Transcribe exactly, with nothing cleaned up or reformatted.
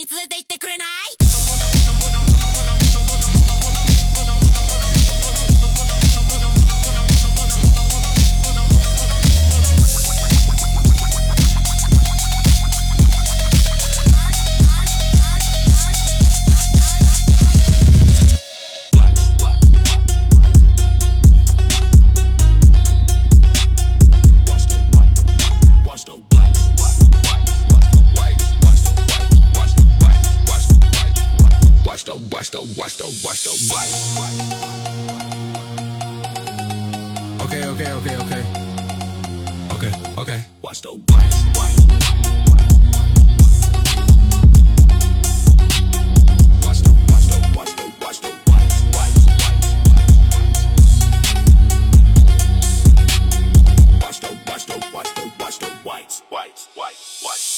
に連れて行ってくれない？ Watch the, watch the, watch the, watch. Okay, okay, okay, okay. Okay, okay. Watch the, watch, watch. Watch the, watch the, watch the, watch the, watch, watch, watch. Watch the, watch the, watch the, watch the, watch, watch, watch, watch.